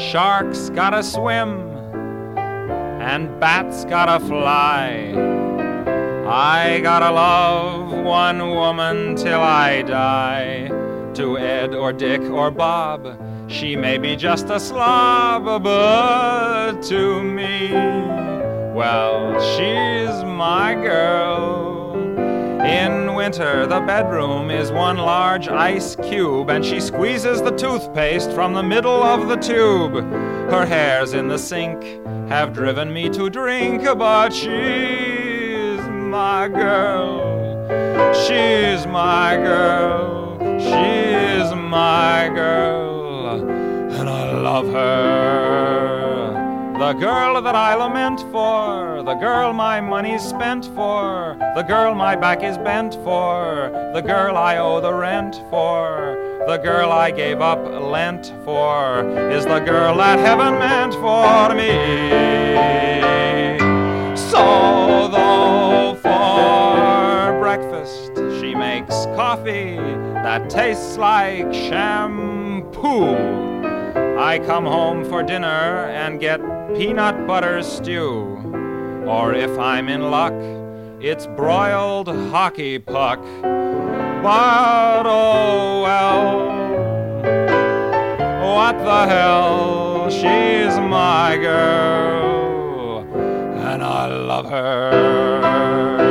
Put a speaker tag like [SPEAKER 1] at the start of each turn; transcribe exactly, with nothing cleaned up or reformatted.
[SPEAKER 1] sharks gotta swim, and bats gotta fly. I gotta love one woman till I die. To Ed or Dick or Bob, she may be just a slob, but to me, well, she's my girl. In winter, the bedroom is one large ice cube, and she squeezes the toothpaste from the middle of the tube. Her hairs in the sink have driven me to drink, but she's my girl. She's my girl. She's my girl, and I love her. The girl that I lament for, the girl my money's spent for, the girl my back is bent for, the girl I owe the rent for, the girl I gave up Lent for, is the girl that heaven meant for me. So though for breakfast she makes coffee that tastes like shampoo, I come home for dinner and get peanut butter stew. Or if I'm in luck, it's broiled hockey puck. But oh well, what the hell, she's my girl, and I love her.